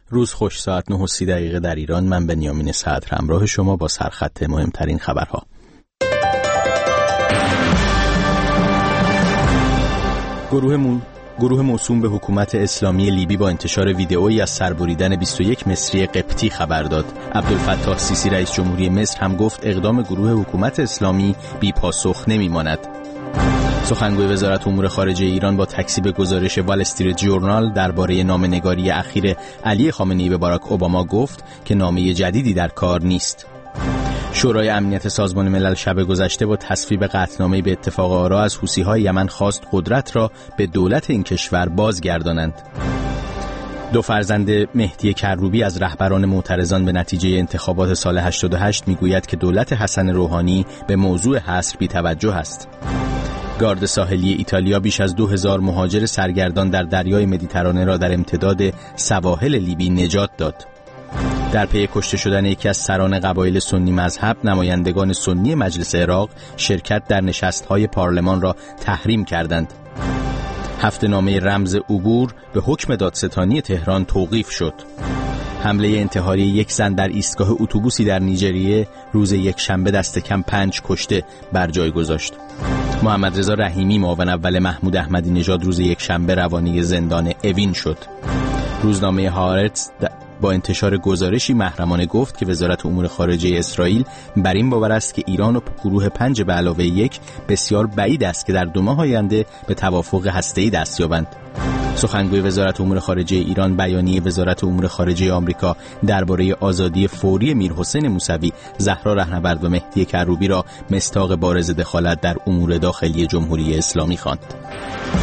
روز خوش، ساعت 9:30 در ایران. من بنیامین صدر همراه شما با سرخط مهمترین خبرها. گروه موسوم به حکومت اسلامی لیبی با انتشار ویدئویی از سربریدن 21 مصری قبطی خبر داد. عبدالفتاح سیسی رئیس جمهوری مصر هم گفت اقدام گروه حکومت اسلامی بی پاسخ نمیماند. سخنگوی وزارت امور خارجه ایران با تکذیب گزارش وال استریت ژورنال درباره نامه‌نگاری اخیر علی خامنه‌ای به باراک اوباما گفت که نامه جدیدی در کار نیست. شورای امنیت سازمان ملل شب گذشته با تصویب قطعنامه‌ای به اتفاق آرا از حوثی‌های یمن خواست قدرت را به دولت این کشور بازگردانند. دو فرزند مهدی کروبی از رهبران معترضان به نتیجه انتخابات سال 88 میگوید که دولت حسن روحانی به موضوع حصر بی‌توجه است. گارد ساحلی ایتالیا بیش از 2000 مهاجر سرگردان در دریای مدیترانه را در امتداد سواحل لیبی نجات داد. در پی کشته شدن یکی از سران قبایل سنی مذهب، نمایندگان سنی مجلس عراق شرکت در نشست‌های پارلمان را تحریم کردند. هفته‌نامه رمز عبور به حکم دادستانی تهران توقیف شد. حمله انتحاری یک زن در ایستگاه اتوبوسی در نیجریه روز یکشنبه دست کم 5 کشته بر جای گذاشت. محمد رضا رحیمی معاون اول محمود احمدی نژاد روز یکشنبه روانه زندان اوین شد. روزنامه هارتز با انتشار گزارشی محرمانه گفت که وزارت امور خارجه اسرائیل بر این باور است که ایران و گروه 5+1 بسیار بعید است که در 2 ماه آینده به توافق هسته‌ای دست یابند. سخنگوی وزارت امور خارجه ایران بیانیه وزارت امور خارجه آمریکا درباره آزادی فوری میرحسین موسوی، زهرا رهنورد و مهدی کروبی را مصداق بارز دخالت در امور داخلی جمهوری اسلامی خواند.